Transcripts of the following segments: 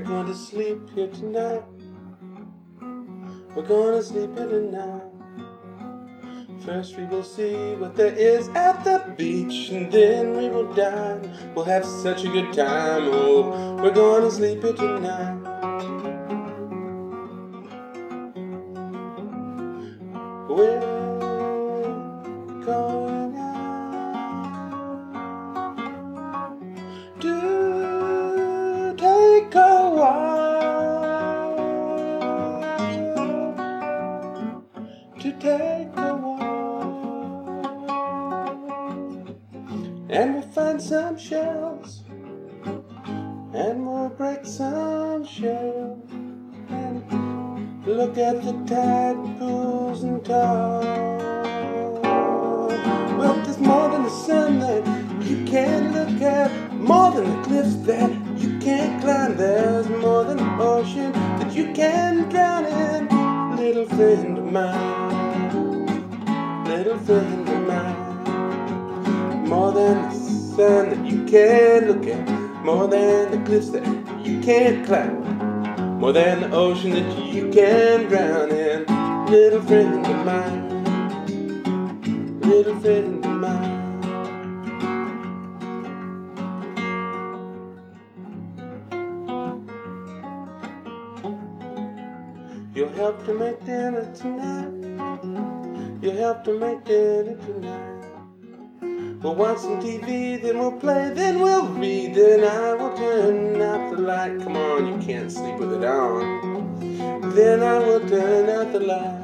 We're going to sleep here tonight. We're going to sleep here tonight. First we will see what there is at the beach, and then we will dine. We'll have such a good time. Oh, we're going to sleep here tonight. We're going out to take a walk, to take a walk, and we'll find some shells, and we'll break some shells, and look at the tide pools and talk. Well, there's more than the sun that you can't look at, more than the cliffs that you can't climb. There's more than the ocean that you can drown in. Little friend of mine, little friend of mine. More than the sun that you can't look at, more than the cliffs that you can't climb, more than the ocean that you can drown in. Little friend of mine, little friend of mine. You'll help to make dinner tonight. You'll help to make dinner tonight. We'll watch some TV, then we'll play, then we'll read, then I will turn out the light. Come on, you can't sleep with it on. Then I will turn out the light.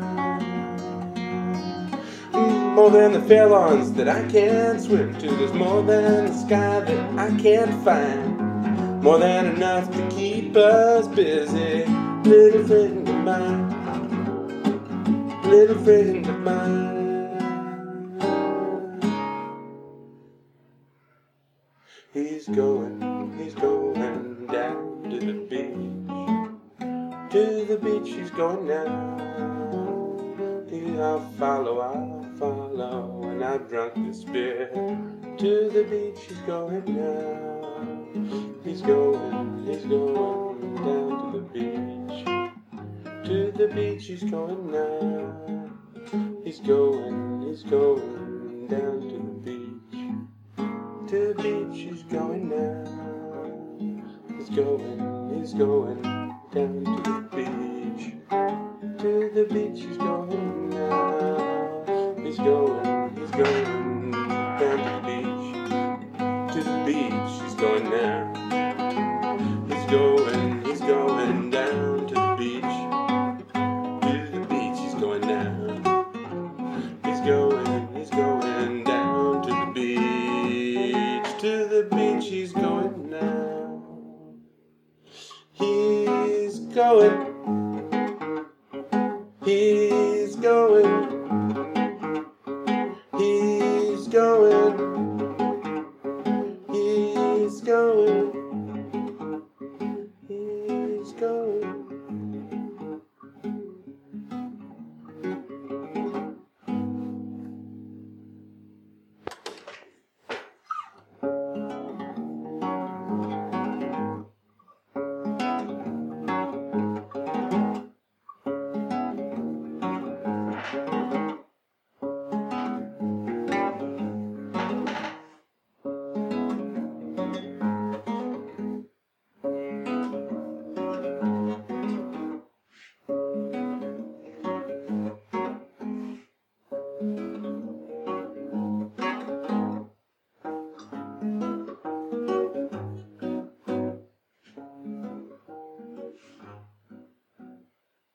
More than the fair lawns that I can't swim to. There's more than the sky that I can't find. More than enough to keep us busy. Little friend of mine, little friend of mine. He's going down to the beach. To the beach he's going now. I'll follow, and I've drunk this beer. To the beach he's going now. He's going down to the beach. To the beach he's going now. He's going down to the beach. To the beach he's going now. He's going down to the beach. To the beach he's going now. He's going down to the beach. To the beach he's going now. He's going down to the beach. To the beach he's going now. He's going